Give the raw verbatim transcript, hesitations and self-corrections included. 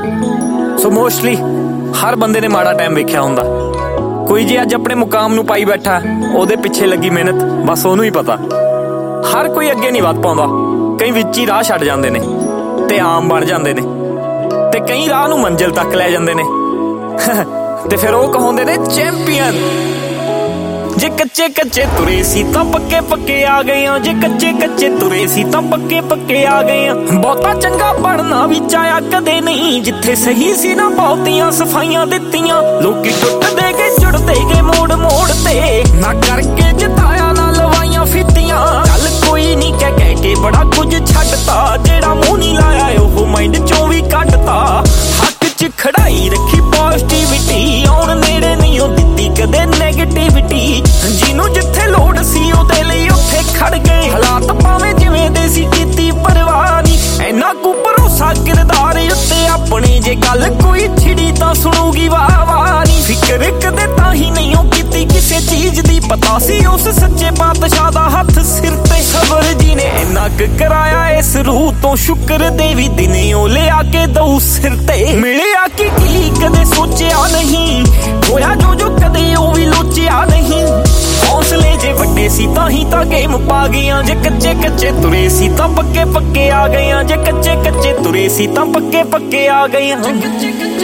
So mostly हर बंदे ने माड़ा टाइम वेख्या हुंदा। कोई जे अज अपने मुकाम नूं पाई बैठा ओहदे पिछे लगी मेहनत बस ओनू ही पता। हर कोई अगे नहीं वध पाउंदा, कई विच ही राह छड्ड जांदे ने ते आम बन जांदे ने ते कई राह नूं मंजिल तक लै जांदे ने ते फिर ओह कहाउंदे ने चैंपियन। जे कच्चे कच्चे तुरे सी तां पक्के पक्के आ गए हां, जे कच्चे कच्चे तुरे सी तां पक्के पक्के आ गए हां। बहुता चंगा बनना भी चाया कदे नहीं, जिथे सही सी ना बहुतियां सफाइयां दित्तियां। लोकी टुटदे गए जुड़दे गए मोड़ मोड़ ते, ना करके जिताया ना लवाइयां फित्तियां। चल कोई नहीं कह कह के बड़ा कुछ छड्डता, जेड़ा मुंह नहीं लाया ओह माइंड चों भी कड्डता। हक च खड़ाई रखी पॉजिटिविटी, आउण नेड़े नहीं ओ दित्ती कदे नेगेटिविटी। जिन्नू जिथे लोड़ सी ओहदे लई उत्थे खड़ गए, हालात भावें जिवें दे सी कीती परवाह नी। इन्ना कु भरोसा किरदार उत्ते अपने, जे गल कोई छिड़ी तां सुणूगी वाह वाह नी। फिकर कदे ताही नहीं ओ कीती किसे चीज दी, पता सी उस सच्चे पातशाह दा हत्थ सिर ते। सबर जी ने इन्ना क कराया इस रूह तो, शुक्र देवी दिने ओ ले आके दऊ सिर ते। मिलिया कि की कदे सोचिया नहीं, होया जो जो कदे ओ भी लोचिया नहीं। हौसले जे वड्डे सी ताही तां गेम पा गईयां, जे कच्चे कच्चे तुरे सी तां पक्के पक्के आ गईयां। जे कच्चे कच्चे तुरे सी तां पक्के पक्के आ गईयां।